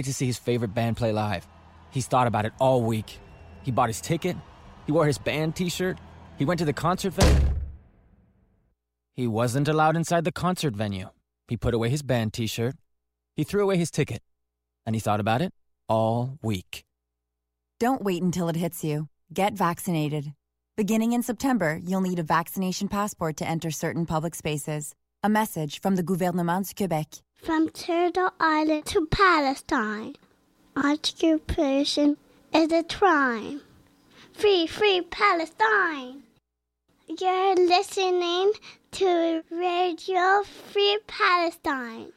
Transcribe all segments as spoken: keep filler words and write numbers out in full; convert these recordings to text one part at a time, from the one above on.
excited to see his favorite band play live. He's thought about it all week. He bought his ticket. He wore his band t-shirt. He went to the concert venue. He wasn't allowed inside the concert venue. He put away his band t-shirt. He threw away his ticket. And he thought about it all week. Don't wait until it hits you. Get vaccinated. Beginning in September, you'll need a vaccination passport to enter certain public spaces. A message from the Gouvernement du Québec. From Turtle Island to Palestine, occupation is a crime. Free, free Palestine! You're listening to Radio Free Palestine.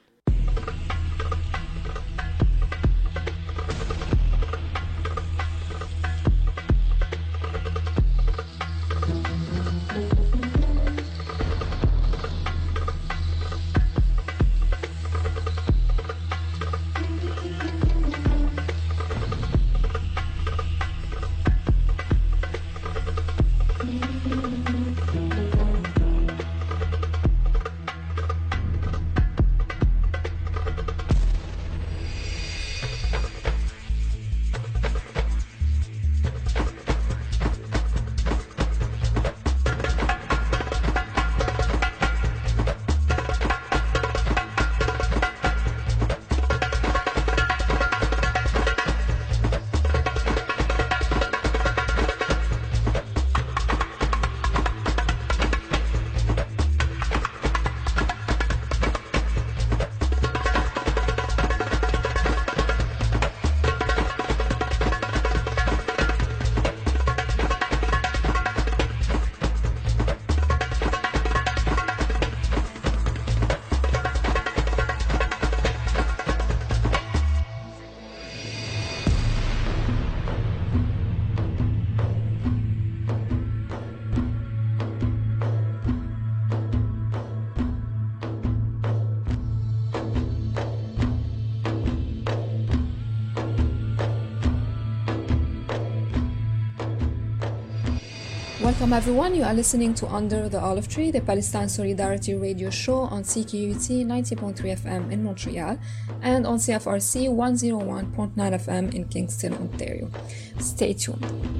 Welcome everyone, you are listening to Under the Olive Tree, the Palestine Solidarity radio show on C Q U T ninety point three F M in Montreal and on C F R C one oh one point nine F M in Kingston, Ontario. Stay tuned.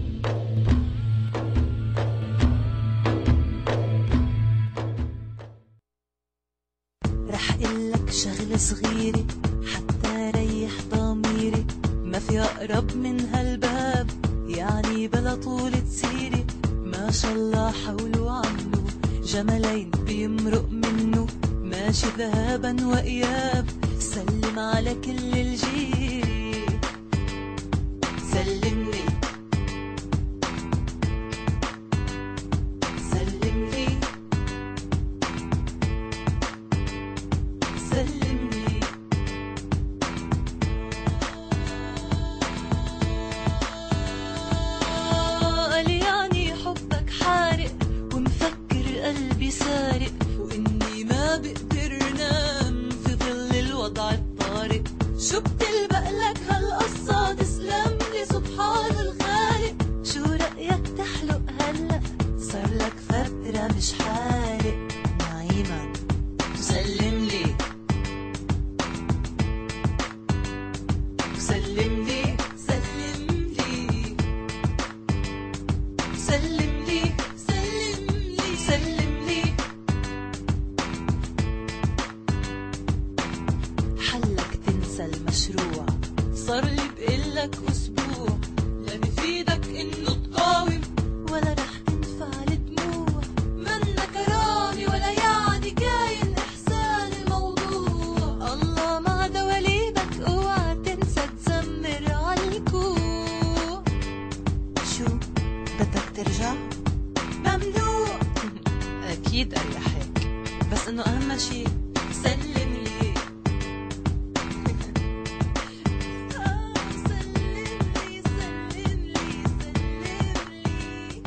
رح قلك شغلة صغيرة حتى ريح ضميري ما في أقرب من هالباب يعني بلا طولة سيري ما شاء الله حوله عنه جملين بيمرق منه ماشي ذهابا وإياب سلم على كل الجيل سلم لي سلم لي سلم لي قال يعني حبك حارق ومفكر قلبي سارق وإني ما بقدر نام في ظل الوضع الطارئ شو بتلبق لك هالقصة تسلم لي سبحان الخالق شو رأيك تحلق هلأ صار لك فترة مش حالق نعيما تسلم لي تسلم لي سلم لي سلم لي سلم لي سلم لي حلك تنسى المشروع صار لي بقلك أسبوع لا بفيدك إنه تقاوم ولا رح تنفع الدموع منا كرامي ولا يعني كاين إحسان الموضوع الله مع دواليبك اوعى تنسى تزمر عالكوع شو بدك ترجع؟ ممنوع أكيد أريحك بس إنه أهم شي سلم لي آه، سلم لي سلم لي سلم لي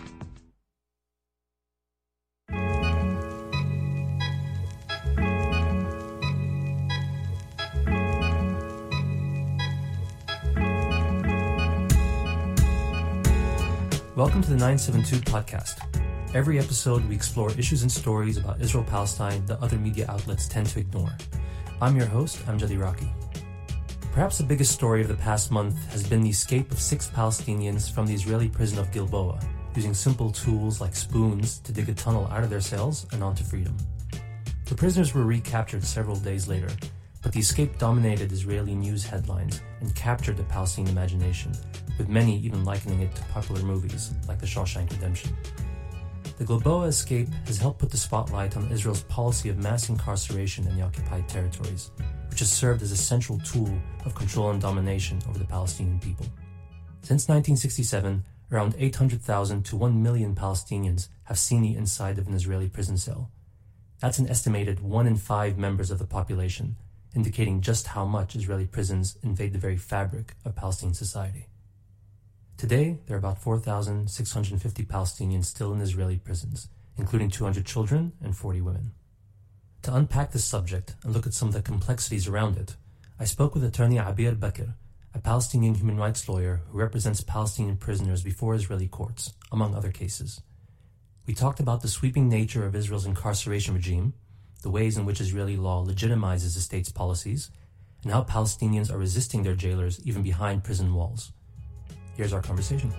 Welcome to the nine seven two podcast. Every episode, we explore issues and stories about Israel-Palestine that other media outlets tend to ignore. I'm your host, Amjad Iraqi. Perhaps the biggest story of the past month has been the escape of six Palestinians from the Israeli prison of Gilboa, using simple tools like spoons to dig a tunnel out of their cells and onto freedom. The prisoners were recaptured several days later, but the escape dominated Israeli news headlines and captured the Palestinian imagination, with many even likening it to popular movies like The Shawshank Redemption. The Gilboa escape has helped put the spotlight on Israel's policy of mass incarceration in the occupied territories, which has served as a central tool of control and domination over the Palestinian people. Since nineteen sixty-seven, around eight hundred thousand to one million Palestinians have seen the inside of an Israeli prison cell. That's an estimated one in five members of the population, indicating just how much Israeli prisons invade the very fabric of Palestinian society. Today, there are about four thousand six hundred fifty Palestinians still in Israeli prisons, including two hundred children and forty women. To unpack this subject and look at some of the complexities around it, I spoke with attorney Abir Bakr, a Palestinian human rights lawyer who represents Palestinian prisoners before Israeli courts, among other cases. We talked about the sweeping nature of Israel's incarceration regime, the ways in which Israeli law legitimizes the state's policies, and how Palestinians are resisting their jailers even behind prison walls. Here's our conversation.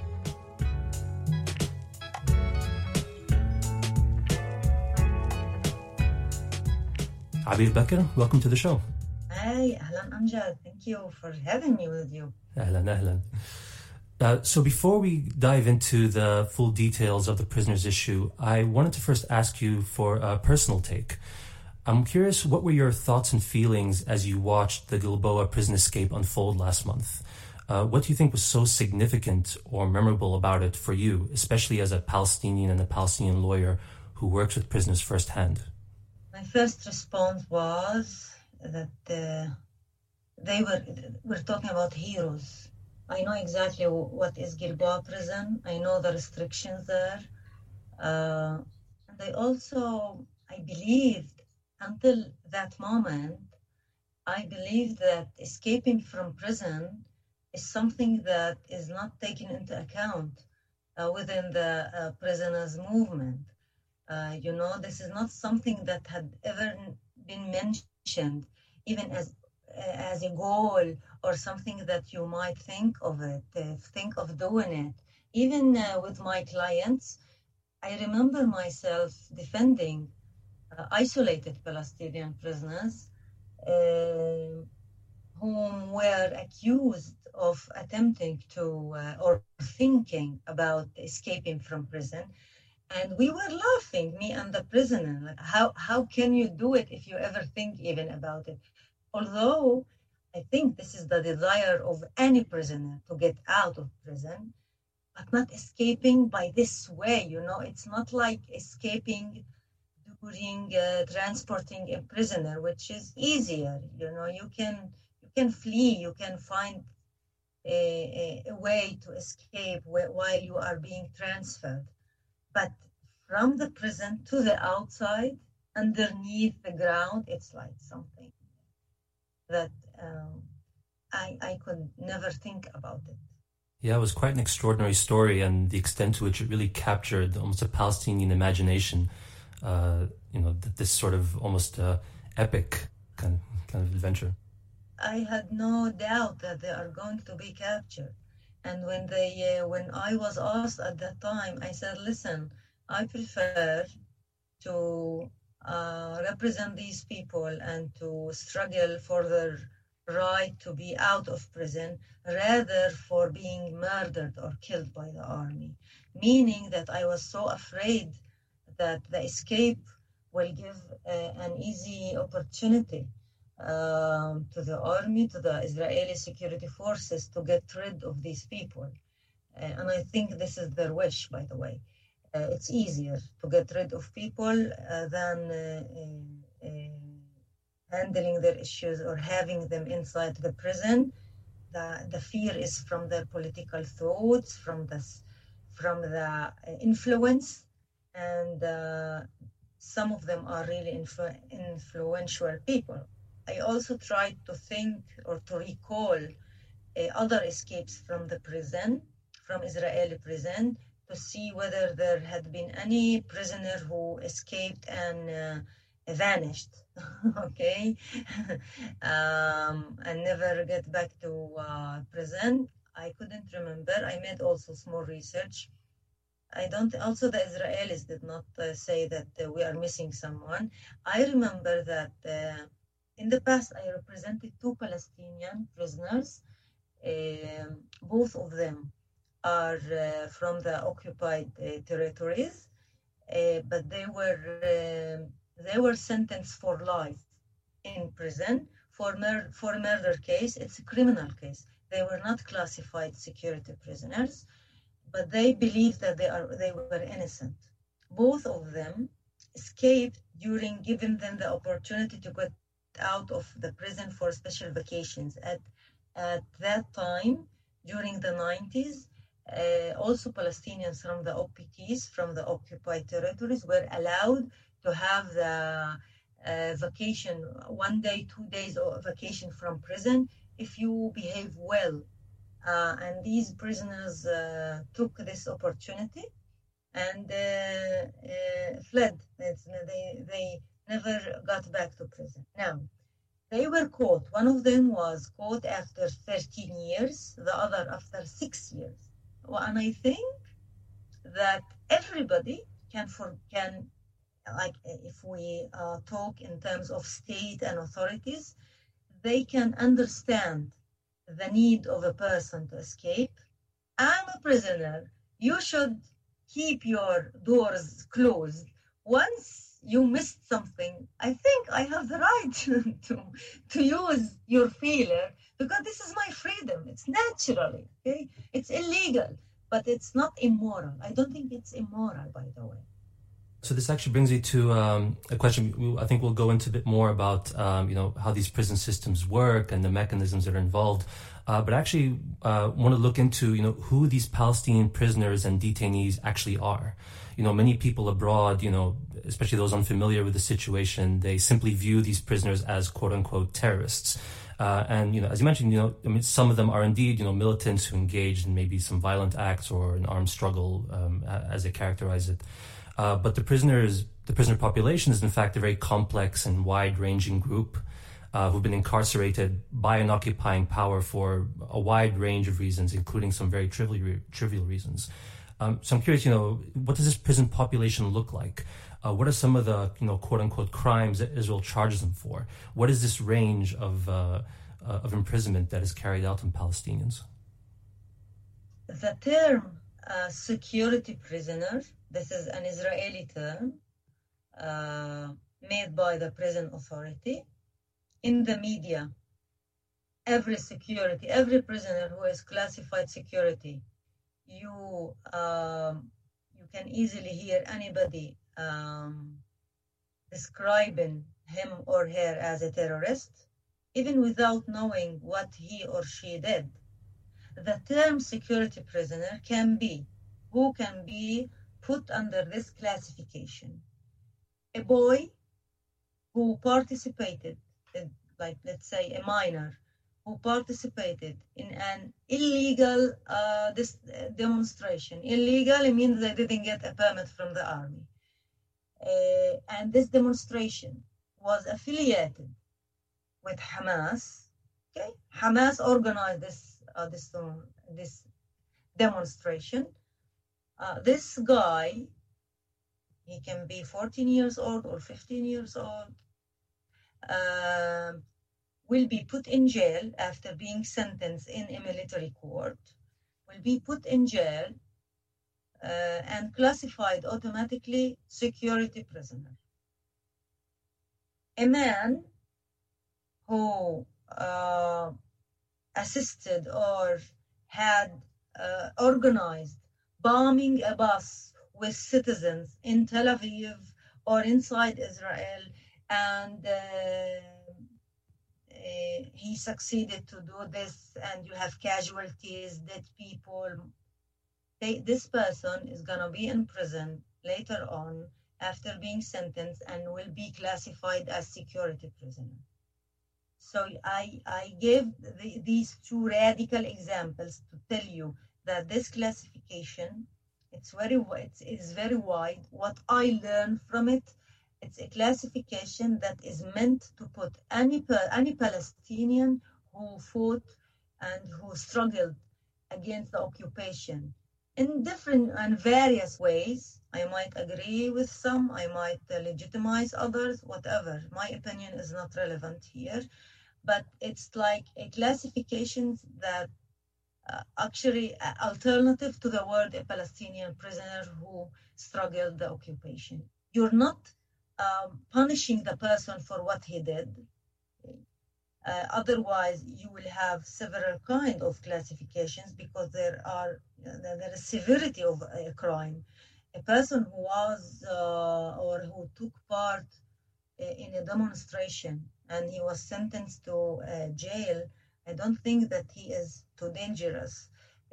Abir Bakr, welcome to the show. Hi, Ahlan Amjad. Thank you for having me with you. Ahlan, ahlan. Uh, so before we dive into the full details of the prisoners' issue, I wanted to first ask you for a personal take. I'm curious, what were your thoughts and feelings as you watched the Gilboa prison escape unfold last month? Uh, what do you think was so significant or memorable about it for you, especially as a Palestinian and a Palestinian lawyer who works with prisoners firsthand? My first response was that uh, they were, we're talking about heroes. I know exactly what is Gilboa prison. I know the restrictions there. Uh, and I also, I believed until that moment, I believed that escaping from prison is something that is not taken into account uh, within the uh, prisoners' movement. Uh, you know, this is not something that had ever been mentioned, even as as a goal or something that you might think of it, uh, think of doing it. Even uh, with my clients, I remember myself defending uh, isolated Palestinian prisoners uh, whom were accused of attempting to uh, or thinking about escaping from prison. And we were laughing, me and the prisoner. Like, how, how can you do it if you ever think even about it? Although I think this is the desire of any prisoner to get out of prison, but not escaping by this way, you know, it's not like escaping during uh, transporting a prisoner, which is easier, you know, you can you can flee, you can find a, a, a way to escape wh- while you are being transferred. But from the prison to the outside, underneath the ground, it's like something that um, I, I could never think about it. Yeah, it was quite an extraordinary story, and the extent to which it really captured almost a Palestinian imagination, uh, you know, this sort of almost uh, epic kind of, kind of adventure. I had no doubt that they are going to be captured. And when they, uh, when I was asked at that time, I said, listen, I prefer to uh, represent these people and to struggle for their right to be out of prison rather for being murdered or killed by the army. Meaning that I was so afraid that the escape will give uh, an easy opportunity um, to the army, to the Israeli security forces to get rid of these people. Uh, and I think this is their wish, by the way. Uh, it's easier to get rid of people uh, than uh, uh, uh, handling their issues or having them inside the prison. The, the fear is from their political thoughts, from the, from the influence, and uh, some of them are really influ- influential people. I also tried to think or to recall uh, other escapes from the prison, from Israeli prison, to see whether there had been any prisoner who escaped and uh, vanished, okay, um, and never get back to uh, prison. I couldn't remember. I made also small research. I don't, also the Israelis did not uh, say that uh, we are missing someone. I remember that uh, in the past I represented two Palestinian prisoners. Um, both of them are uh, from the occupied uh, territories, uh, but they were uh, they were sentenced for life in prison for mur- for murder case. It's a criminal case. They were not classified security prisoners, but they believed that they are they were innocent. Both of them escaped during giving them the opportunity to get out of the prison for special vacations. At at that time, during the nineties, uh, also Palestinians from the O P Ts, from the occupied territories, were allowed to have the uh, vacation, one day, two days of vacation from prison if you behave well. Uh, and these prisoners uh, took this opportunity and uh, uh, fled. It's, they, they never got back to prison. Now, they were caught. One of them was caught after thirteen years, the other after six years. Well, and I think that everybody can, for, can like if we uh, talk in terms of state and authorities, they can understand the need of a person to escape. I'm a prisoner. You should keep your doors closed. Once you missed something, I think I have the right to, to, to use your feeler because this is my freedom. It's naturally, okay? It's illegal, but it's not immoral. I don't think it's immoral, by the way. So this actually brings me to um, a question. I think we'll go into a bit more about um, you know, how these prison systems work and the mechanisms that are involved. Uh, but actually uh, want to look into, you know, who these Palestinian prisoners and detainees actually are. You know, many people abroad, you know, especially those unfamiliar with the situation, they simply view these prisoners as quote unquote terrorists. Uh, and, you know, as you mentioned, you know, I mean, some of them are indeed, you know, militants who engaged in maybe some violent acts or an armed struggle, um, as they characterize it. Uh, but the prisoners, the prisoner population is in fact a very complex and wide-ranging group uh, who've been incarcerated by an occupying power for a wide range of reasons, including some very trivial, trivial reasons. Um, so I'm curious, you know, what does this prison population look like? Uh, what are some of the, you know, quote-unquote crimes that Israel charges them for? What is this range of uh, uh, of imprisonment that is carried out on Palestinians? The term uh, security prisoner, this is an Israeli term uh, made by the prison authority. In the media, every security, every prisoner who is classified security, you um, you can easily hear anybody um, describing him or her as a terrorist, even without knowing what he or she did. The term security prisoner can be, who can be put under this classification? A boy who participated, in, like let's say a minor, who participated in an illegal uh, this, uh, demonstration. Illegal, it means they didn't get a permit from the army. Uh, and this demonstration was affiliated with Hamas. Okay, Hamas organized this uh, this uh, this demonstration. Uh, this guy, he can be fourteen years old or fifteen years old, uh, will be put in jail after being sentenced in a military court, will be put in jail uh, and classified automatically security prisoner. A man who uh, assisted or had uh, organized bombing a bus with citizens in Tel Aviv or inside Israel, and uh, uh, he succeeded to do this, and you have casualties, dead people. They, this person is going to be in prison later on after being sentenced and will be classified as security prisoner. So I, I gave the, these two radical examples to tell you that this classification, it's very it's, it's very wide. What I learned from it It's a classification that is meant to put any any Palestinian who fought and who struggled against the occupation in different and various ways. I might agree with some, I might uh, legitimize others, whatever. My opinion is not relevant here, but it's like a classification that uh, actually uh, alternative to the word a Palestinian prisoner who struggled the occupation. You're not um, punishing the person for what he did. Uh, otherwise, you will have several kind of classifications because there are there is severity of a crime. A person who was uh, or who took part in a demonstration and he was sentenced to uh, jail, I don't think that he is too dangerous,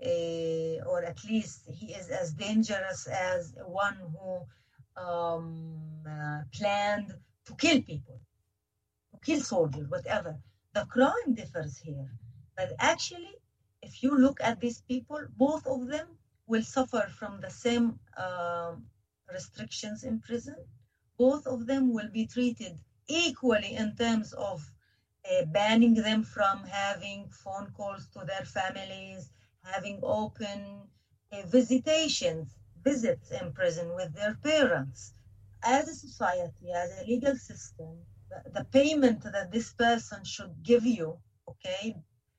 uh, or at least he is as dangerous as one who um, uh, planned to kill people, to kill soldiers, whatever. The crime differs here, but actually, if you look at these people, both of them will suffer from the same uh, restrictions in prison. Both of them will be treated equally in terms of uh, banning them from having phone calls to their families, having open uh, visitations, visits in prison with their parents. As a society, as a legal system, the, the payment that this person should give you, okay,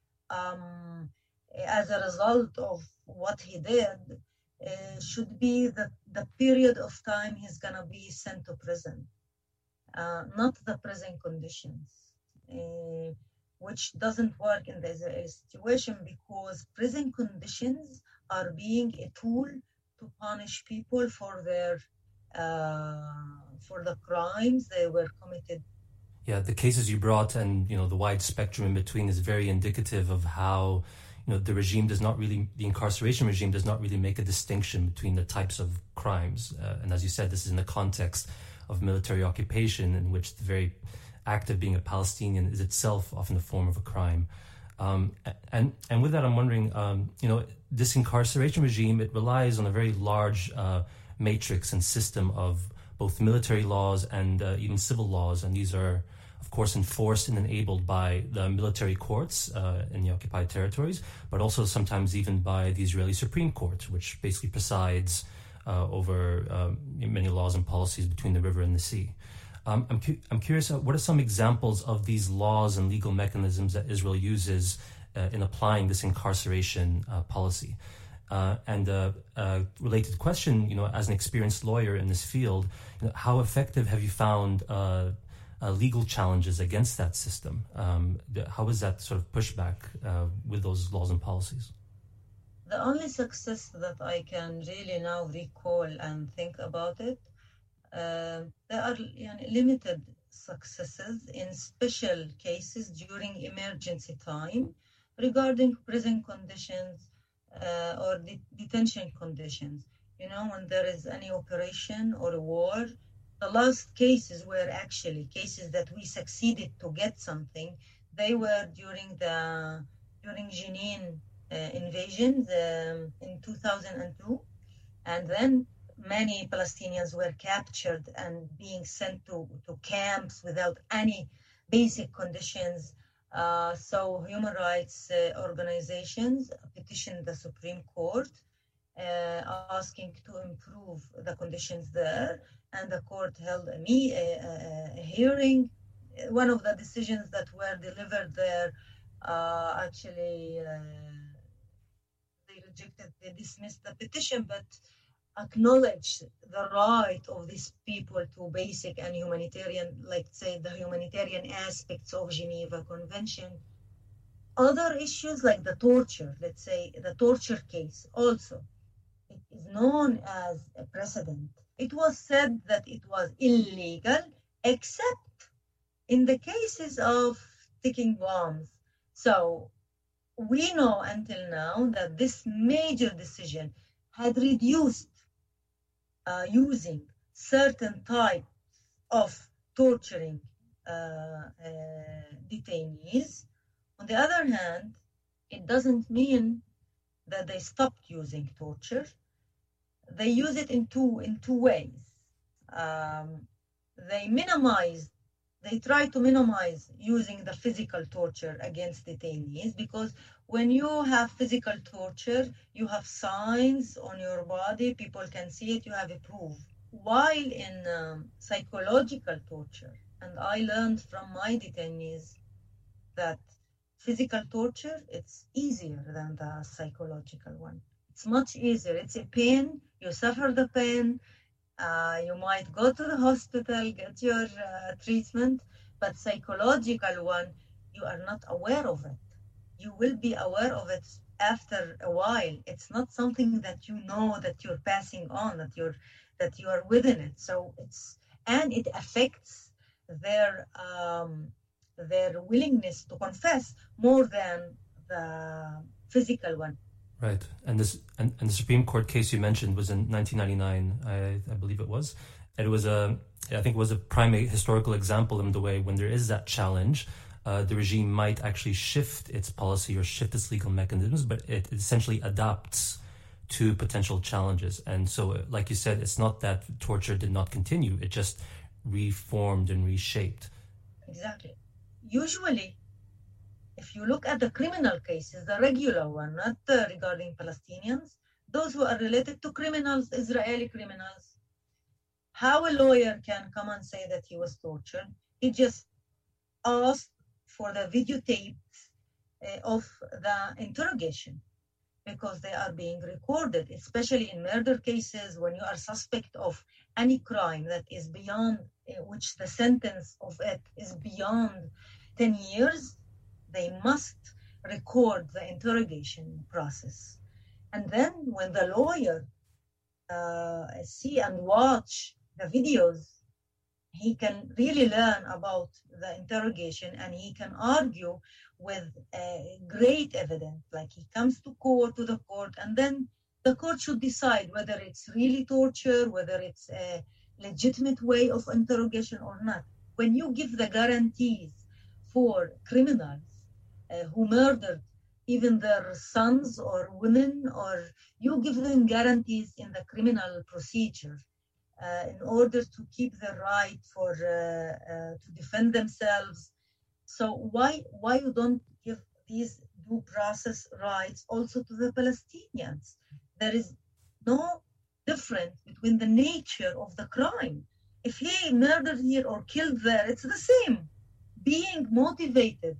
um, as a result of what he did, uh, should be the, the period of time he's going to be sent to prison, uh, not the prison conditions, uh, which doesn't work in this situation because prison conditions are being a tool to punish people for their uh, for the crimes they were committed. Yeah, the cases you brought and, you know, the wide spectrum in between is very indicative of how, you know, the regime does not really, the incarceration regime does not really make a distinction between the types of crimes. Uh, and as you said, this is in the context of military occupation in which the very act of being a Palestinian is itself often a form of a crime. Um, and, and with that, I'm wondering, um, you know, this incarceration regime, it relies on a very large uh, matrix and system of both military laws and uh, even civil laws. And these are, of course, enforced and enabled by the military courts uh, in the occupied territories, but also sometimes even by the Israeli Supreme Court, which basically presides uh, over um, many laws and policies between the river and the sea. Um, I'm, cu- I'm curious, uh, what are some examples of these laws and legal mechanisms that Israel uses uh, in applying this incarceration uh, policy? Uh, and a uh, uh, related question, you know, as an experienced lawyer in this field, you know, how effective have you found uh, uh, legal challenges against that system? Um, the, how is that sort of pushback uh, with those laws and policies? The only success that I can really now recall and think about it, uh, there are you know, limited successes in special cases during emergency time regarding prison conditions uh, or de- detention conditions. You know, when there is any operation or a war, the last cases were actually cases that we succeeded to get something. They were during the during Jenin uh, invasion um, in two thousand two, and then many Palestinians were captured and being sent to, to camps without any basic conditions. Uh, so human rights uh, organizations petitioned the Supreme Court uh, asking to improve the conditions there, and the court held a, me- a, a hearing. One of the decisions that were delivered there uh, actually uh, they rejected, they dismissed the petition, but acknowledge the right of these people to basic and humanitarian, like say the humanitarian aspects of Geneva Convention. Other issues like the torture, let's say the torture case also, it is known as a precedent. It was said that it was illegal except in the cases of ticking bombs. So we know until now that this major decision had reduced Uh, using certain types of torturing uh, uh, detainees. On the other hand, it doesn't mean that they stopped using torture. They use it in two in two ways. Um, they minimize, they try to minimize using the physical torture against detainees, because when you have physical torture, you have signs on your body, people can see it, you have a proof. While in um, psychological torture, and I learned from my detainees that physical torture, it's easier than the psychological one. It's much easier. It's a pain, you suffer the pain, uh, you might go to the hospital, get your uh, treatment, but psychological one, you are not aware of it. You will be aware of it after a while. It's not something that you know that you're passing on, that you're that you are within it. So it's, and it affects their um, their willingness to confess more than the physical one. Right, and this and, and the Supreme Court case you mentioned was in nineteen ninety-nine, I, I believe it was. And it was a, I think, it was a prime historical example in the way when there is that challenge, uh, the regime might actually shift its policy or shift its legal mechanisms, but it essentially adapts to potential challenges. And so, like you said, it's not that torture did not continue; it just reformed and reshaped. Exactly. Usually, if you look at the criminal cases, the regular one, not uh, regarding Palestinians, those who are related to criminals, Israeli criminals, how a lawyer can come and say that he was tortured? He just asked for the videotapes uh, of the interrogation, because they are being recorded, especially in murder cases, when you are suspect of any crime that is beyond, uh, which the sentence of it is beyond ten years, they must record the interrogation process. And then when the lawyer uh, see and watch the videos, he can really learn about the interrogation, and he can argue with uh, great evidence. Like, he comes to court, to the court, and then the court should decide whether it's really torture, whether it's a legitimate way of interrogation or not. When you give the guarantees for criminals uh, who murdered even their sons or women, or you give them guarantees in the criminal procedure uh, in order to keep the right for uh, uh, to defend themselves. So why why you don't give these due process rights also to the Palestinians? There is no difference between the nature of the crime. If he murdered here or killed there, it's the same. Being motivated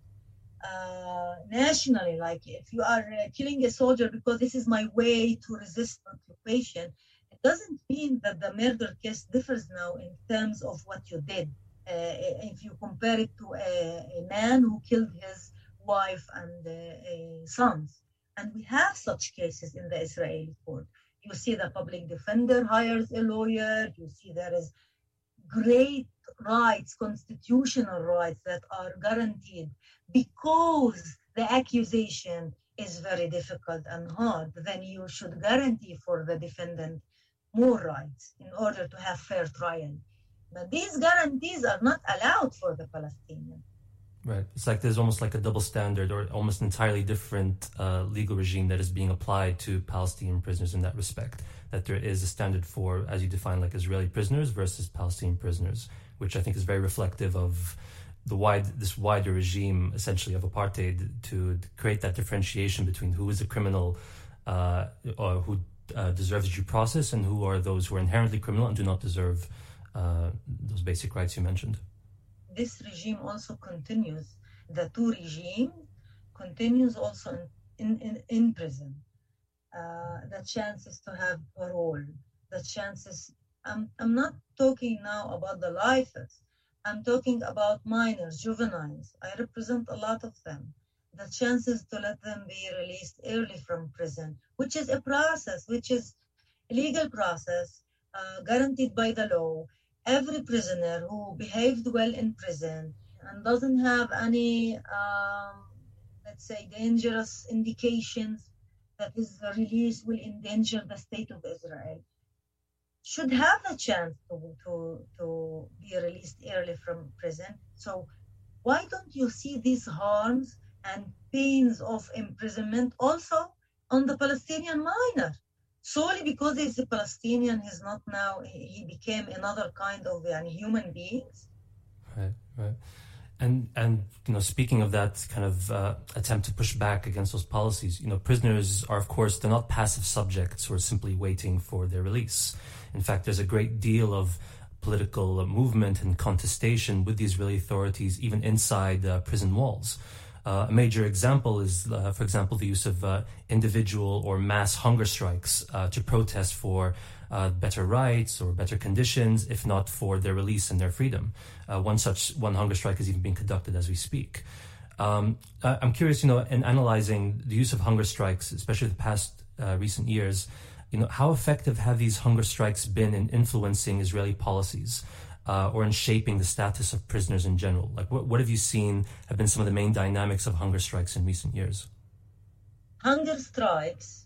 uh, nationally, like if you are uh, killing a soldier because this is my way to resist occupation, it doesn't mean that the murder case differs now in terms of what you did. Uh, if you compare it to a, a man who killed his wife and uh, uh, sons. And we have such cases in the Israeli court. You see the public defender hires a lawyer. You see there is great rights, constitutional rights that are guaranteed because the accusation is very difficult and hard. Then you should guarantee for the defendant more rights in order to have fair trial. But these guarantees are not allowed for the Palestinians. Right. It's like there's almost like a double standard or almost entirely different uh, legal regime that is being applied to Palestinian prisoners in that respect. That there is a standard for, as you define, like Israeli prisoners versus Palestinian prisoners, which I think is very reflective of the wide, this wider regime, essentially, of apartheid, to create that differentiation between who is a criminal uh, or who uh, deserves due process and who are those who are inherently criminal and do not deserve uh, those basic rights you mentioned. This regime also continues, the two regime continues also in, in, in prison. Uh, the chances to have parole, the chances, I'm, I'm not talking now about the lifers, I'm talking about minors, juveniles. I represent a lot of them. The chances to let them be released early from prison, which is a process, which is a legal process uh, guaranteed by the law. Every prisoner who behaved well in prison and doesn't have any, um, let's say, dangerous indications that his release will endanger the state of Israel should have a chance to, to, to be released early from prison. So why don't you see these harms and pains of imprisonment also on the Palestinian minor? solely because he's a Palestinian, he's not now, he became another kind of uh, human beings. Right, right. And, and you know, speaking of that kind of uh, attempt to push back against those policies, you know, prisoners are, of course, they're not passive subjects who are simply waiting for their release. In fact, there's a great deal of political movement and contestation with the Israeli authorities, even inside uh, prison walls. Uh, a major example is, uh, for example, the use of uh, individual or mass hunger strikes uh, to protest for uh, better rights or better conditions, if not for their release and their freedom. Uh, one such one hunger strike is even being conducted as we speak. Um, I'm curious, you know, in analyzing the use of hunger strikes, especially the past uh, recent years, you know, how effective have these hunger strikes been in influencing Israeli policies? Uh, or in shaping the status of prisoners in general? Like, what, what have you seen have been some of the main dynamics of hunger strikes in recent years? Hunger strikes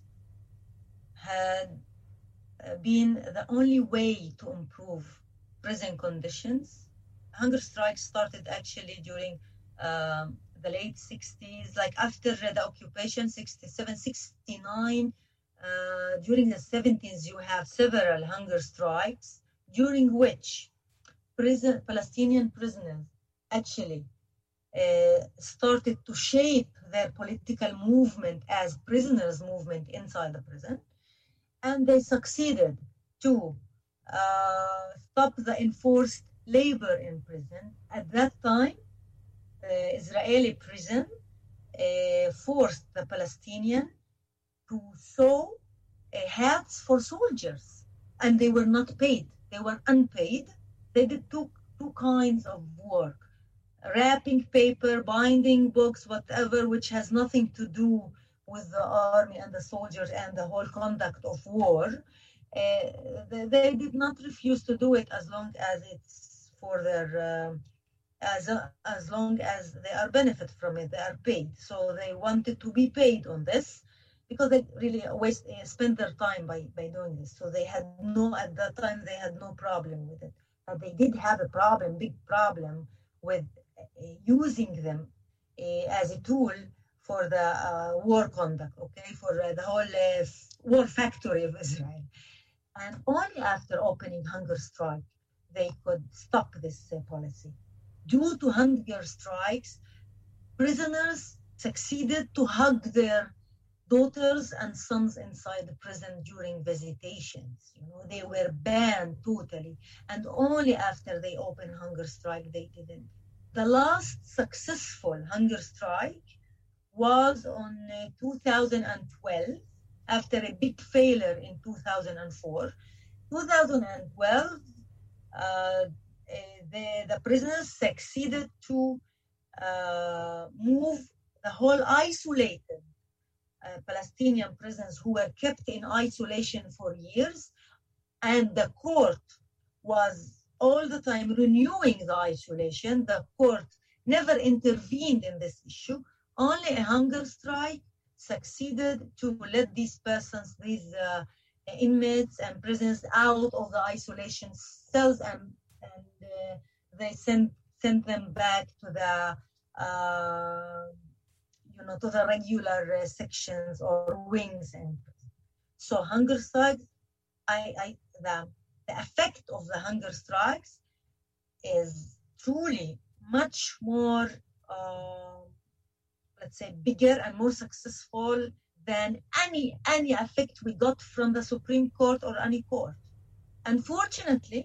had uh, been the only way to improve prison conditions. Hunger strikes started actually during um, the late sixties, like after the occupation, sixty-seven, sixty-nine. Uh, during the seventies, you have several hunger strikes, during which Prison, Palestinian prisoners actually uh, started to shape their political movement as prisoners' movement inside the prison, and they succeeded to uh, stop the enforced labor in prison. At that time, the Israeli prison uh, forced the Palestinian to sew uh, hats for soldiers, and they were not paid. They were unpaid. They did two, two kinds of work, wrapping paper, binding books, whatever, which has nothing to do with the army and the soldiers and the whole conduct of war. Uh, they, they did not refuse to do it as long as it's for their, uh, as, uh, as long as they are benefit from it, they are paid. So they wanted to be paid on this because they really waste, uh, spent their time by, by doing this. So they had no, at that time, they had no problem with it. Uh, they did have a problem, big problem, with uh, using them uh, as a tool for the uh, war conduct, okay, for uh, the whole uh, war factory of Israel. And only after opening hunger strike, they could stop this uh, policy. Due to hunger strikes, prisoners succeeded to hug their daughters and sons inside the prison during visitations. You know, they were banned totally, and only after they opened hunger strike they didn't. The last successful hunger strike was on uh, two thousand twelve, after a big failure in two thousand four. two thousand twelve, uh, the, the prisoners succeeded to uh, move the whole isolated Uh, Palestinian prisoners who were kept in isolation for years, and the court was all the time renewing the isolation. The court never intervened in this issue. Only a hunger strike succeeded to let these persons, these uh, inmates and prisoners out of the isolation cells, and, and uh, they sent, sent them back to the uh, you know, to the regular uh, sections or wings. And so hunger strikes, I, I, the, the effect of the hunger strikes is truly much more, uh, let's say, bigger and more successful than any, any effect we got from the Supreme Court or any court. Unfortunately,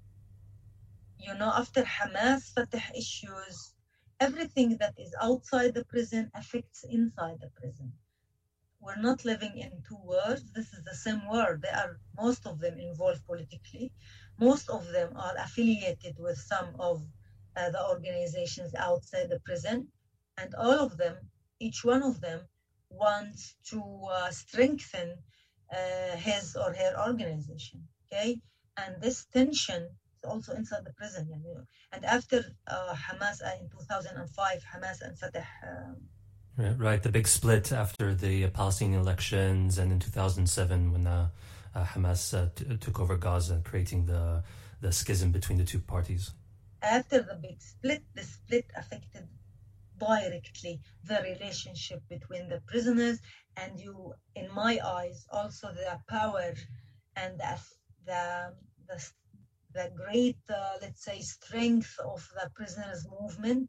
you know, after Hamas, Fatah issues, everything that is outside the prison affects inside the prison. We're not living in two worlds. This is the same world. They are, most of them, involved politically. Most of them are affiliated with some of uh, the organizations outside the prison. And all of them, each one of them, wants to uh, strengthen uh, his or her organization, okay? And this tension also inside the prison, you know. And after uh, Hamas uh, in two thousand five, Hamas and Fatah. Um, right, right, the big split after the uh, Palestinian elections, and in two thousand seven when uh, uh, Hamas uh, t- took over Gaza, creating the the schism between the two parties. After the big split, the split affected directly the relationship between the prisoners and you, in my eyes, also the power and the the the, the great, uh, let's say, strength of the prisoners' movement.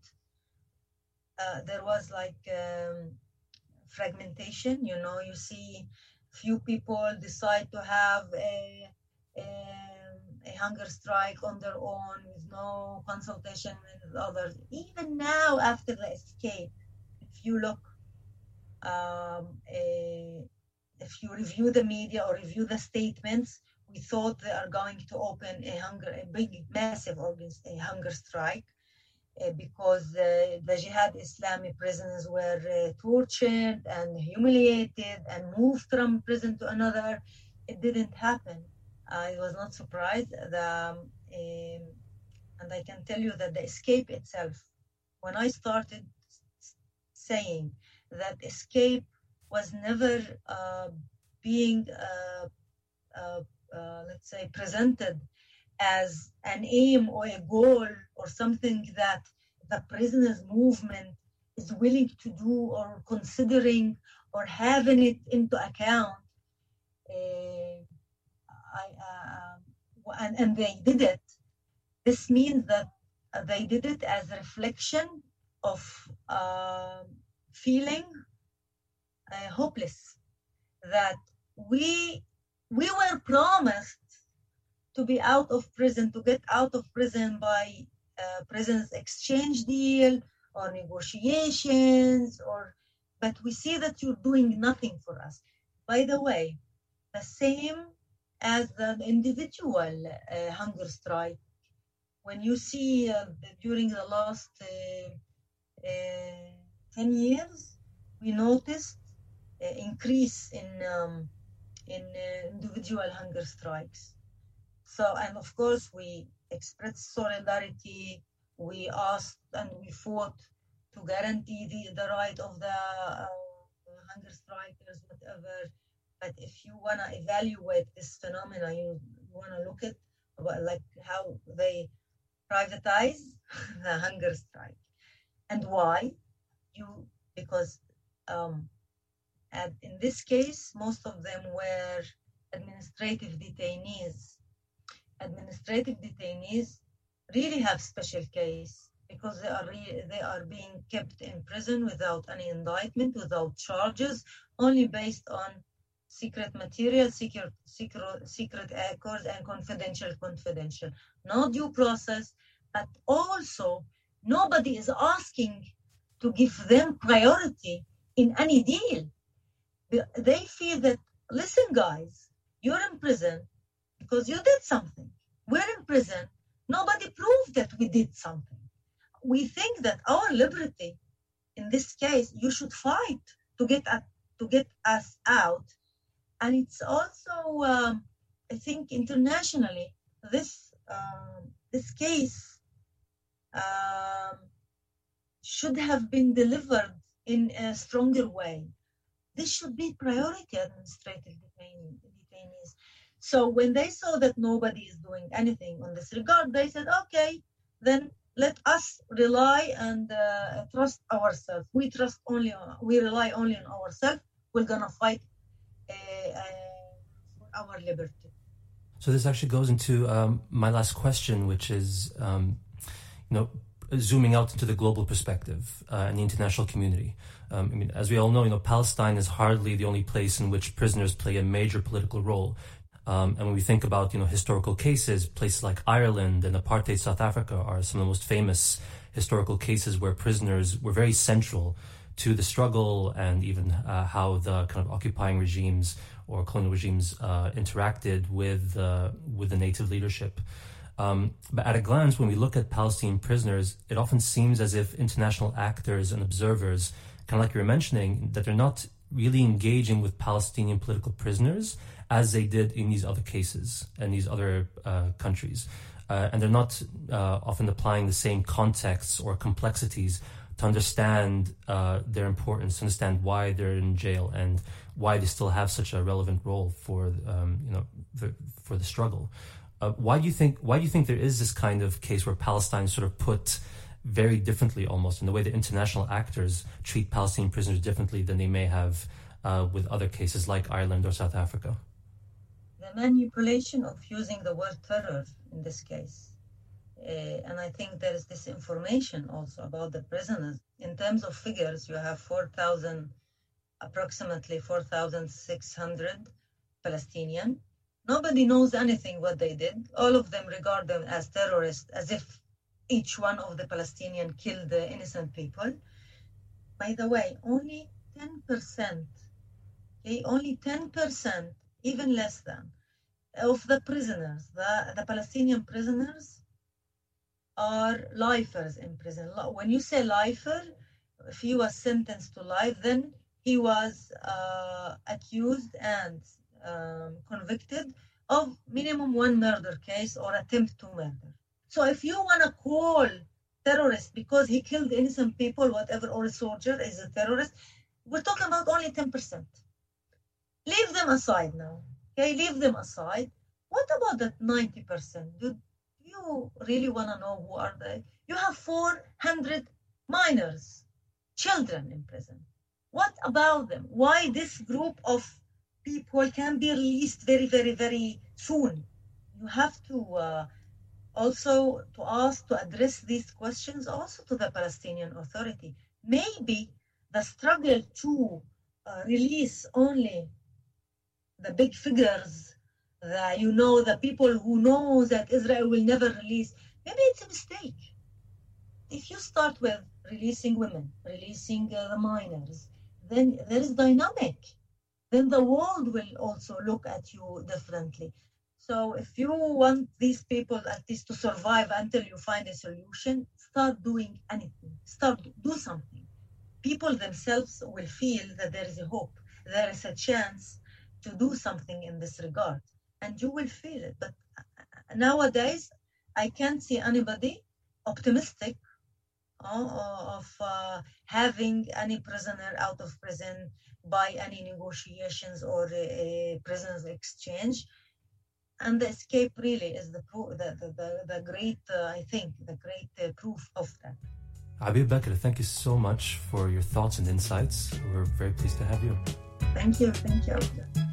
Uh, there was like um, fragmentation. You know, you see, few people decide to have a, a a hunger strike on their own with no consultation with others. Even now, after the escape, if you look, um, a, if you review the media or review the statements, we thought they are going to open a hunger, a big, massive organ, a hunger strike, uh, because uh, the Jihad Islami prisoners were uh, tortured and humiliated and moved from prison to another. It didn't happen. I was not surprised. The, um, um, and I can tell you that the escape itself, when I started saying that escape was never uh, being, uh, uh, uh, let's say, presented as an aim or a goal or something that the prisoners' movement is willing to do or considering or having it into account, uh, I, uh, and, and they did it. This means that they did it as a reflection of uh, feeling uh, hopeless, that we we were promised to be out of prison, to get out of prison by uh, prisoners exchange deal or negotiations, or but we see that you're doing nothing for us. By the way, the same as the individual uh, hunger strike. When you see uh, during the last uh, uh, ten years, we noticed uh, increase in um, in uh, individual hunger strikes. So, and of course, we expressed solidarity. We asked and we fought to guarantee the, the right of the uh, hunger strikers, whatever. But if you want to evaluate this phenomena, you want to look at about like how they privatize the hunger strike. And why? You Because um, and in this case, most of them were administrative detainees. Administrative detainees really have special case because they are re- they are being kept in prison without any indictment, without charges, only based on secret material, secret, secret, secret accords, and confidential, confidential. No due process, but also nobody is asking to give them priority in any deal. They feel that, listen, guys, you're in prison because you did something. We're in prison. Nobody proved that we did something. We think that our liberty, in this case, you should fight to get at, to get us out. And it's also, um, I think, internationally, this um, this case um, should have been delivered in a stronger way. This should be priority administrative detainees. So when they saw that nobody is doing anything on this regard, they said, okay, then let us rely and uh, trust ourselves. We trust only on, we rely only on ourselves. We're gonna fight uh, uh, for our liberty. So this actually goes into um, my last question, which is, um, you know, zooming out into the global perspective uh, and the international community. Um, I mean, as we all know, you know, Palestine is hardly the only place in which prisoners play a major political role. Um, and when we think about, you know, historical cases, places like Ireland and apartheid South Africa are some of the most famous historical cases where prisoners were very central to the struggle and even uh, how the kind of occupying regimes or colonial regimes uh, interacted with uh, with the native leadership. Um, but at a glance, when we look at Palestinian prisoners, it often seems as if international actors and observers, kind of like you were mentioning, that they're not really engaging with Palestinian political prisoners as they did in these other cases and these other uh, countries. Uh, and they're not uh, often applying the same contexts or complexities to understand uh, their importance, to understand why they're in jail and why they still have such a relevant role for, um, you know, the, for the struggle. Uh, why do you think? Why do you think there is this kind of case where Palestine is sort of put very differently, almost in the way that international actors treat Palestinian prisoners differently than they may have uh, with other cases like Ireland or South Africa? The manipulation of using the word terror in this case. Uh, and I think there is disinformation also about the prisoners. In terms of figures, you have four thousand, approximately four thousand six hundred Palestinian. Nobody knows anything what they did. All of them regard them as terrorists, as if each one of the Palestinians killed the innocent people. By the way, only ten percent, okay, only ten percent, even less than, of the prisoners, the, the Palestinian prisoners are lifers in prison. When you say lifer, if he was sentenced to life, then he was uh, accused and um, convicted of minimum one murder case or attempt to murder. So if you want to call terrorist because he killed innocent people, whatever, or a soldier is a terrorist, we're talking about only ten percent. Leave them aside now, okay? Leave them aside. What about that ninety percent? Do you really want to know who are they? You have four hundred minors, children in prison. What about them? Why this group of people can be released very, very, very soon? You have to uh, also to ask, to address these questions also to the Palestinian Authority. Maybe the struggle to uh, release only the big figures, the, you know, the people who know that Israel will never release, maybe it's a mistake. If you start with releasing women, releasing uh, the minors, then there is dynamic. Then the world will also look at you differently. So if you want these people at least to survive until you find a solution, start doing anything. Start, do something. People themselves will feel that there is a hope. There is a chance to do something in this regard. And you will feel it. But nowadays, I can't see anybody optimistic uh, of uh, having any prisoner out of prison by any negotiations or a, a prisoners exchange. And the escape really is the pro- the, the, the, the great, uh, I think, the great uh, proof of that. Abir Bekr, thank you so much for your thoughts and insights. We're very pleased to have you. Thank you, thank you.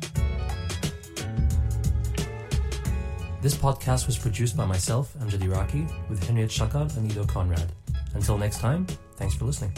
This podcast was produced by myself, Amjad Iraqi, with Henriette Shakal and Ido Conrad. Until next time, thanks for listening.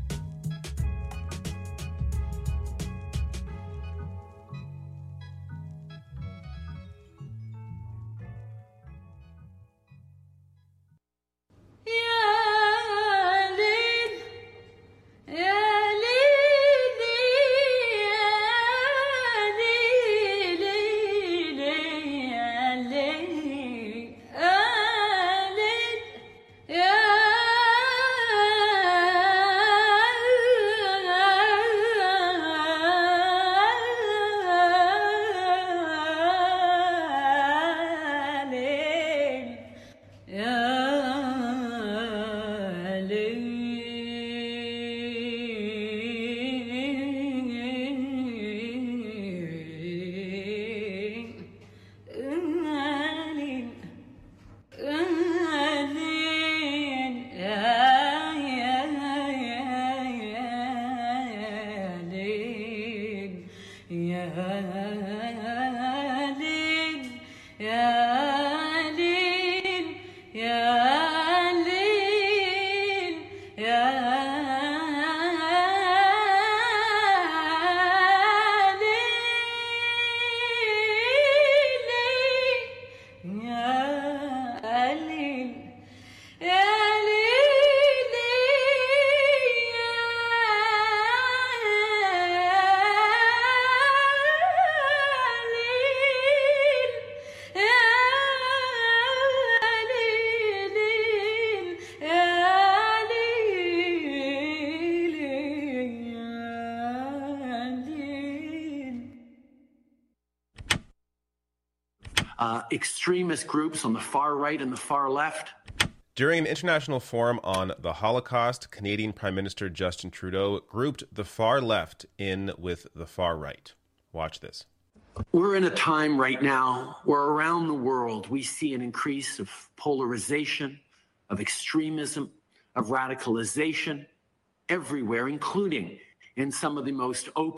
Uh, extremist groups on the far right and the far left. During an international forum on the Holocaust, Canadian Prime Minister Justin Trudeau grouped the far left in with the far right. Watch this. We're in a time right now where around the world we see an increase of polarization, of extremism, of radicalization everywhere, including in some of the most open,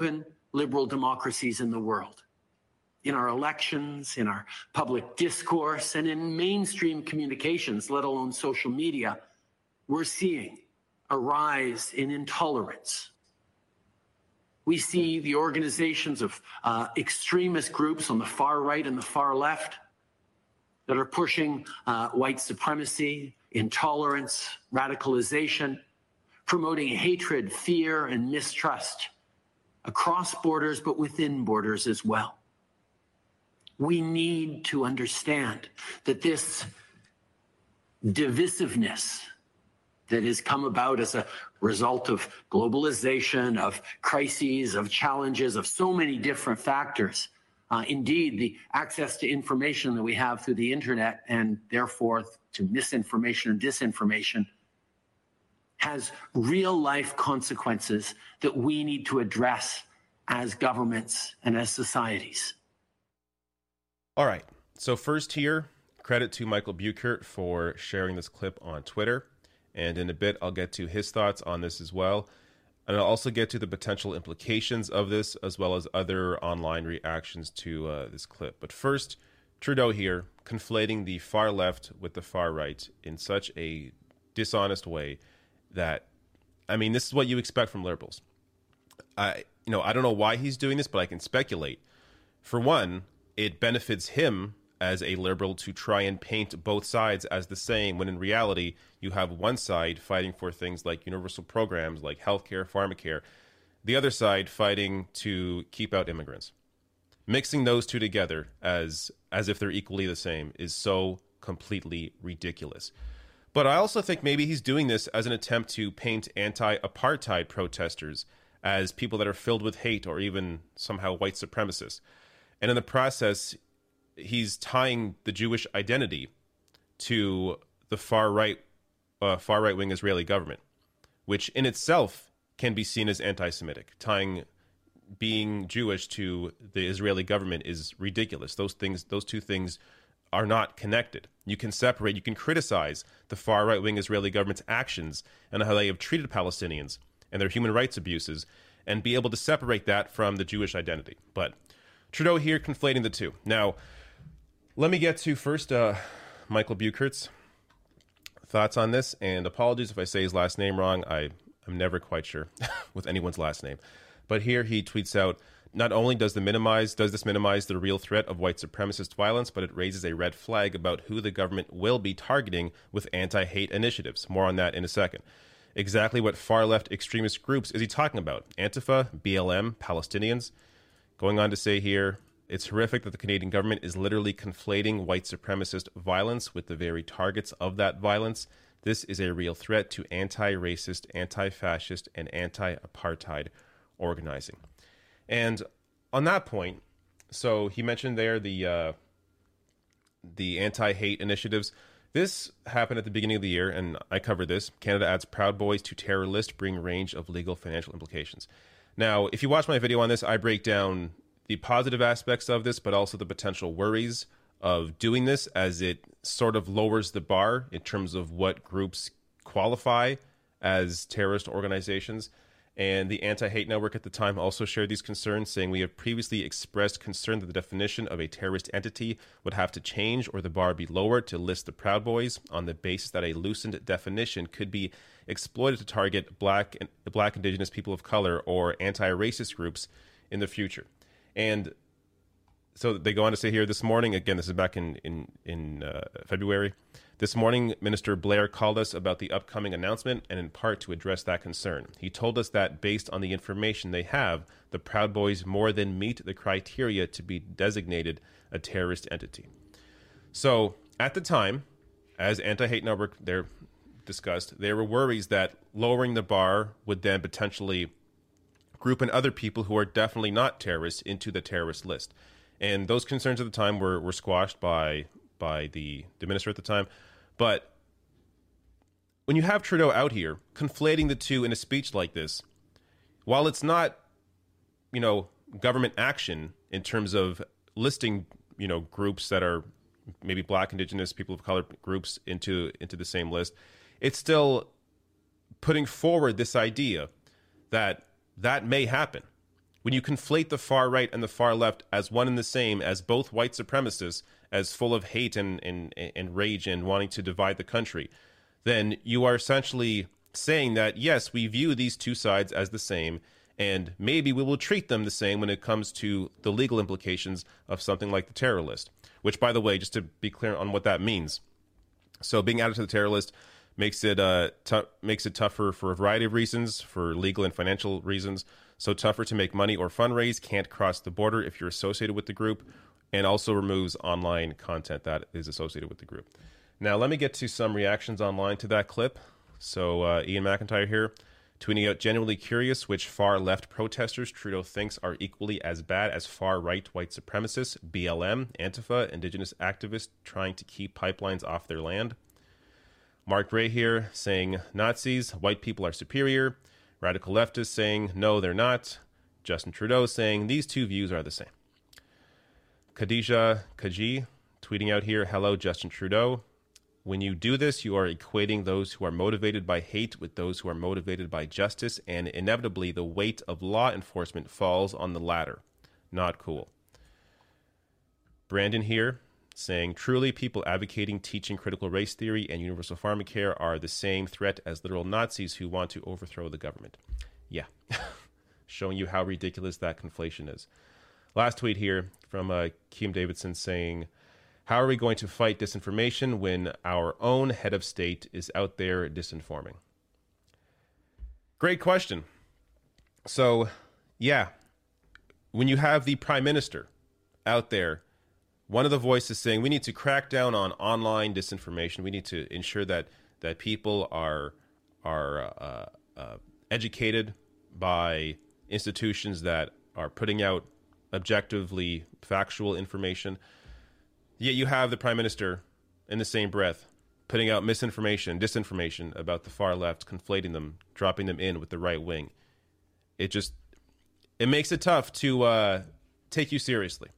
liberal democracies in the world. In our elections, in our public discourse, and in mainstream communications, let alone social media, we're seeing a rise in intolerance. We see the organizations of uh, extremist groups on the far right and the far left that are pushing uh, white supremacy, intolerance, radicalization, promoting hatred, fear, and mistrust across borders, but within borders as well. We need to understand that this divisiveness that has come about as a result of globalization, of crises, of challenges, of so many different factors. Uh, indeed, the access to information that we have through the internet and therefore to misinformation and disinformation has real life consequences that we need to address as governments and as societies. All right. So first here, credit to Michael Buchert for sharing this clip on Twitter. And in a bit, I'll get to his thoughts on this as well. And I'll also get to the potential implications of this, as well as other online reactions to uh, this clip. But first, Trudeau here, conflating the far left with the far right in such a dishonest way that, I mean, this is what you expect from liberals. I, you know, I don't know why he's doing this, but I can speculate. For one, it benefits him as a liberal to try and paint both sides as the same, when in reality, you have one side fighting for things like universal programs like healthcare, pharmacare, the other side fighting to keep out immigrants. Mixing those two together as as if they're equally the same is so completely ridiculous. But I also think maybe he's doing this as an attempt to paint anti-apartheid protesters as people that are filled with hate or even somehow white supremacists. And in the process, he's tying the Jewish identity to the far right, uh, far right wing Israeli government, which in itself can be seen as anti-Semitic. Tying being Jewish to the Israeli government is ridiculous. Those things, those two things are not connected. You can separate, you can criticize the far right wing Israeli government's actions and how they have treated Palestinians and their human rights abuses, and be able to separate that from the Jewish identity. But Trudeau here conflating the two. Now, let me get to first uh, Michael Buchert's thoughts on this, and apologies if I say his last name wrong. I am never quite sure with anyone's last name. But here he tweets out, not only does the minimize does this minimize the real threat of white supremacist violence, but it raises a red flag about who the government will be targeting with anti-hate initiatives. More on that in a second. Exactly what far-left extremist groups is he talking about? Antifa, B L M, Palestinians? Going on to say here, it's horrific that the Canadian government is literally conflating white supremacist violence with the very targets of that violence. This is a real threat to anti-racist, anti-fascist, and anti-apartheid organizing. And on that point, so he mentioned there the uh, the anti-hate initiatives. This happened at the beginning of the year, and I covered this. Canada adds Proud Boys to terror list, bring range of legal financial implications. Now, if you watch my video on this, I break down the positive aspects of this, but also the potential worries of doing this, as it sort of lowers the bar in terms of what groups qualify as terrorist organizations. And the Anti-Hate Network at the time also shared these concerns, saying we have previously expressed concern that the definition of a terrorist entity would have to change or the bar be lowered to list the Proud Boys on the basis that a loosened definition could be exploited to target black, black, indigenous, people of color, or anti-racist groups in the future. And so they go on to say here this morning, again, this is back in, in, in uh, February, this morning, Minister Blair called us about the upcoming announcement, and in part to address that concern. He told us that based on the information they have, the Proud Boys more than meet the criteria to be designated a terrorist entity. So at the time, as Anti-Hate Network there discussed, there were worries that lowering the bar would then potentially group in other people who are definitely not terrorists into the terrorist list. And those concerns at the time were, were squashed by by the, the minister at the time. But when you have Trudeau out here conflating the two in a speech like this, while it's not, you know, government action in terms of listing, you know, groups that are maybe black, indigenous, people of color groups into into the same list, it's still putting forward this idea that that may happen, when you conflate the far right and the far left as one and the same, as both white supremacists, as full of hate and, and, and rage and wanting to divide the country, then you are essentially saying that, yes, we view these two sides as the same, and maybe we will treat them the same when it comes to the legal implications of something like the terror list, which, by the way, just to be clear on what that means. So being added to the terror list makes it uh, t- makes it tougher for a variety of reasons, for legal and financial reasons. So tougher to make money or fundraise, can't cross the border if you're associated with the group, and also removes online content that is associated with the group. Now, let me get to some reactions online to that clip. So uh, Ian McIntyre here, tweeting out, genuinely curious which far-left protesters Trudeau thinks are equally as bad as far-right white supremacists, B L M, Antifa, Indigenous activists trying to keep pipelines off their land. Mark Gray here saying, Nazis, white people are superior. Radical leftists saying, no, they're not. Justin Trudeau saying, these two views are the same. Khadija Kaji tweeting out here, hello, Justin Trudeau. When you do this, you are equating those who are motivated by hate with those who are motivated by justice, and inevitably the weight of law enforcement falls on the latter. Not cool. Brandon here saying, truly, people advocating teaching critical race theory and universal pharmacare are the same threat as literal Nazis who want to overthrow the government. Yeah, showing you how ridiculous that conflation is. Last tweet here from uh, Kim Davidson saying, how are we going to fight disinformation when our own head of state is out there disinforming? Great question. So, yeah, when you have the prime minister out there, one of the voices saying we need to crack down on online disinformation. We need to ensure that that people are are uh, uh, educated by institutions that are putting out objectively factual information. Yet you have the prime minister in the same breath putting out misinformation, disinformation about the far left, conflating them, dropping them in with the right wing. It just, it makes it tough to uh, take you seriously.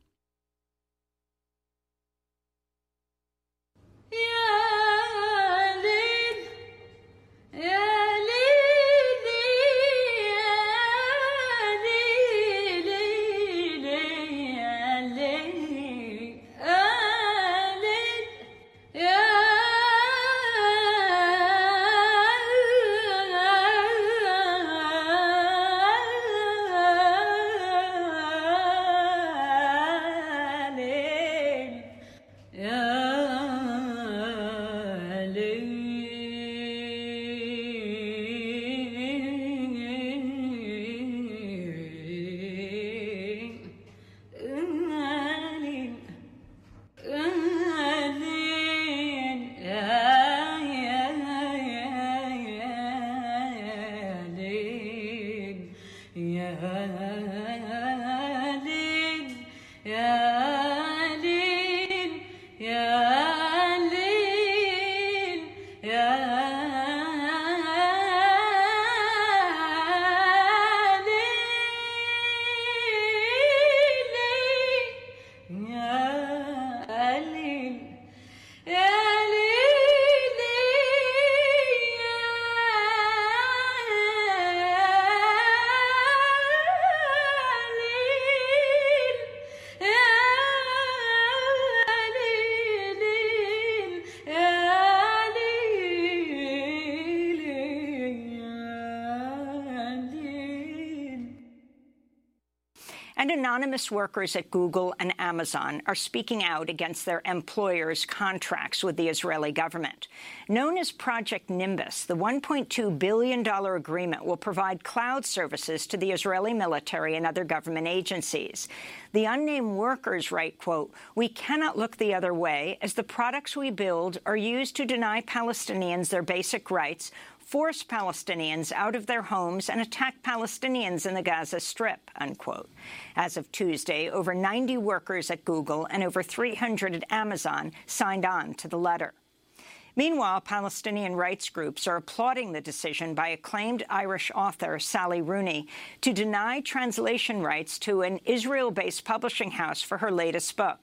And anonymous workers at Google and Amazon are speaking out against their employers' contracts with the Israeli government. Known as Project Nimbus, the one point two billion dollars agreement will provide cloud services to the Israeli military and other government agencies. The unnamed workers write, quote, "We cannot look the other way as the products we build are used to deny Palestinians their basic rights, force Palestinians out of their homes, and attack Palestinians in the Gaza Strip," unquote. As of Tuesday, over ninety workers at Google and over three hundred at Amazon signed on to the letter. Meanwhile, Palestinian rights groups are applauding the decision by acclaimed Irish author Sally Rooney to deny translation rights to an Israel-based publishing house for her latest book.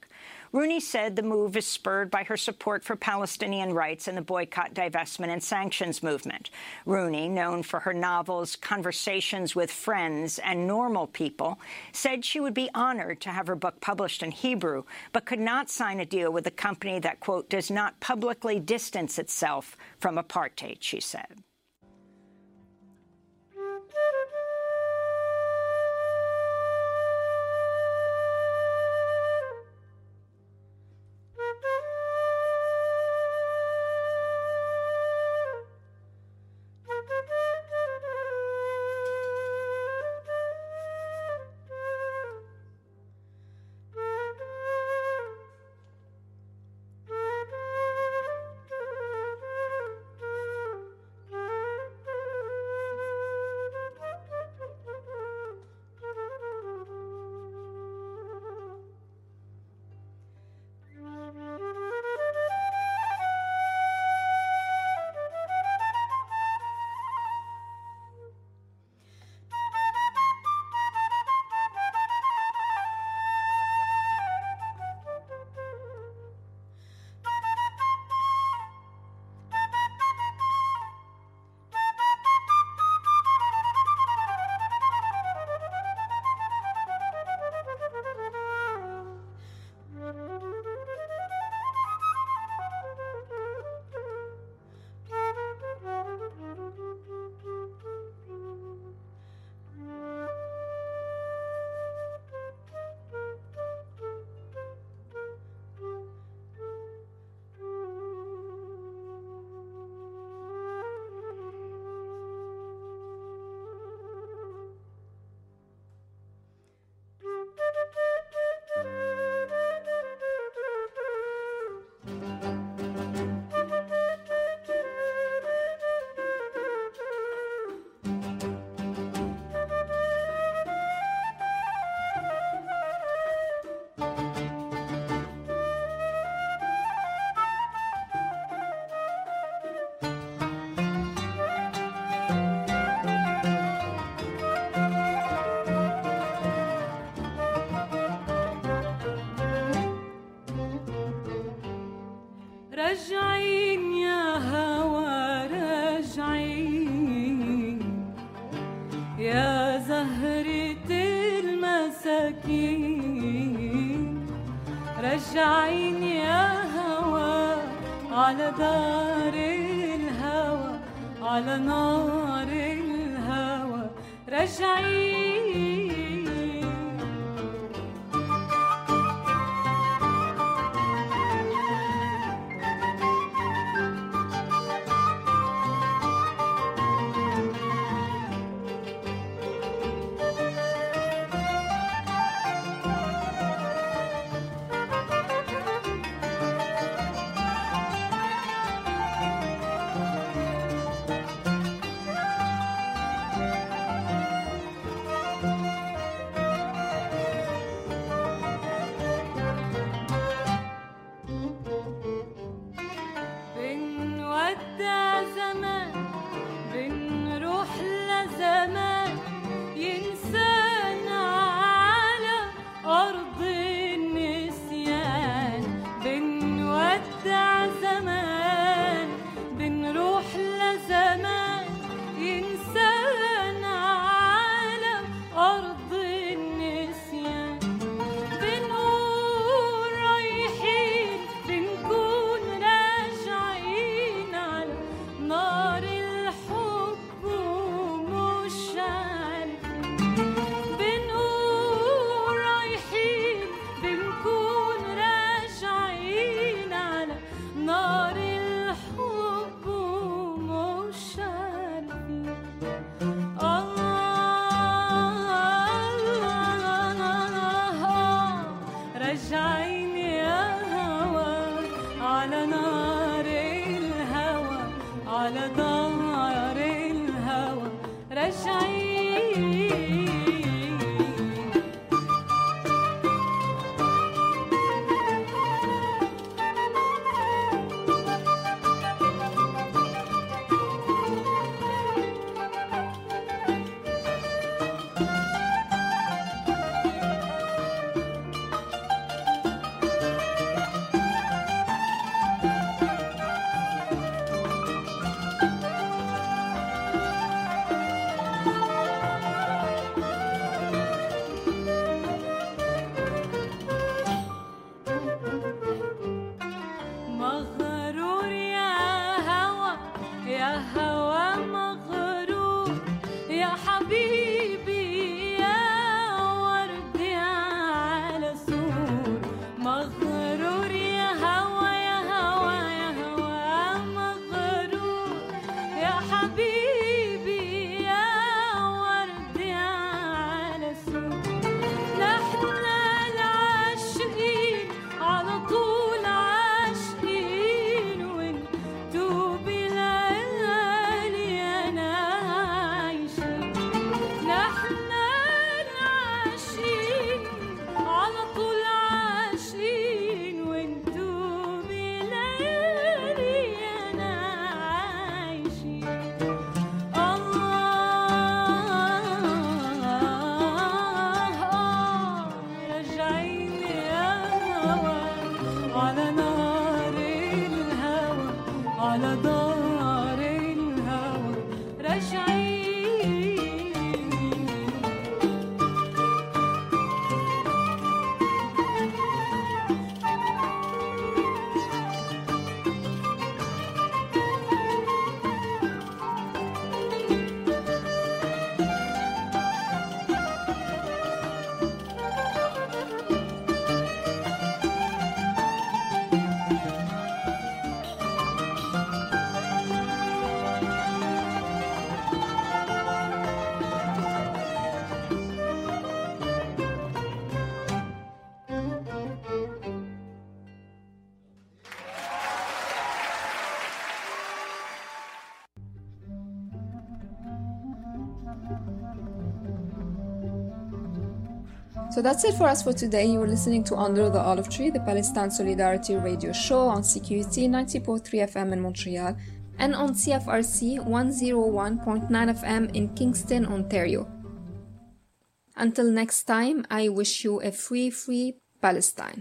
Rooney said the move is spurred by her support for Palestinian rights and the boycott, divestment and sanctions movement. Rooney, known for her novels Conversations with Friends and Normal People, said she would be honored to have her book published in Hebrew, but could not sign a deal with a company that, quote, does not publicly distance itself from apartheid, she said. راجعين يا هوا راجعين يا زهرة المساكين راجعين يا هوا على دار الهوى على نار الهوى راجعين الهوى على نار الهوى على دار الهوى راجعين. So that's it for us for today. You're listening to Under the Olive Tree, the Palestine Solidarity radio show on C Q U T ninety point three F M in Montreal and on C F R C one oh one point nine F M in Kingston, Ontario. Until next time, I wish you a free, free Palestine.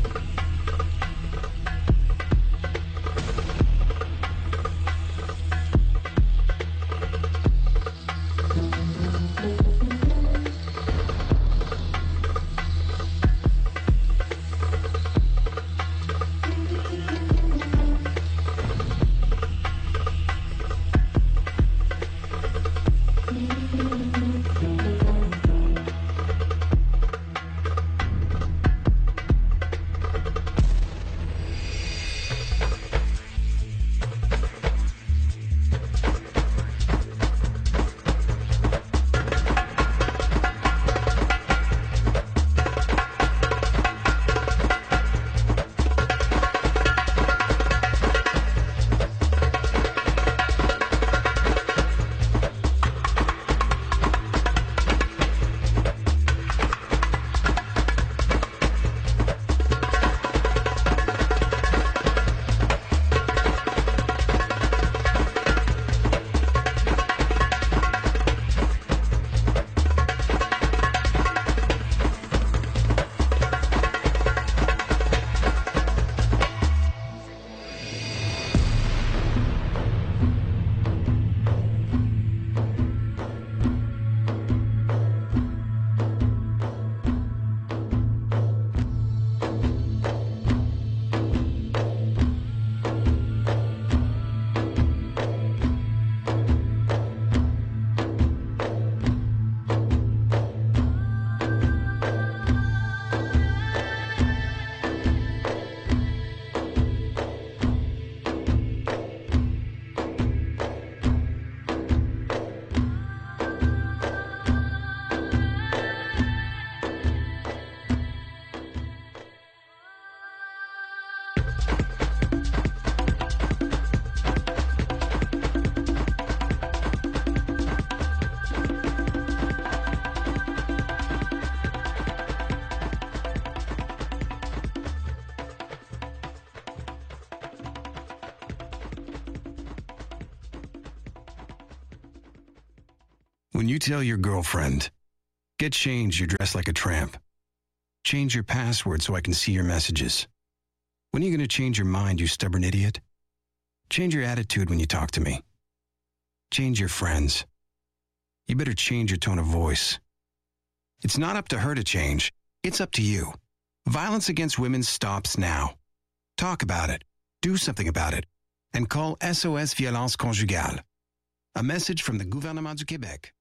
When you tell your girlfriend, get changed, you're dressed like a tramp. Change your password so I can see your messages. When are you going to change your mind, you stubborn idiot? Change your attitude when you talk to me. Change your friends. You better change your tone of voice. It's not up to her to change. It's up to you. Violence against women stops now. Talk about it. Do something about it. And call S O S Violence Conjugale. A message from the Gouvernement du Québec.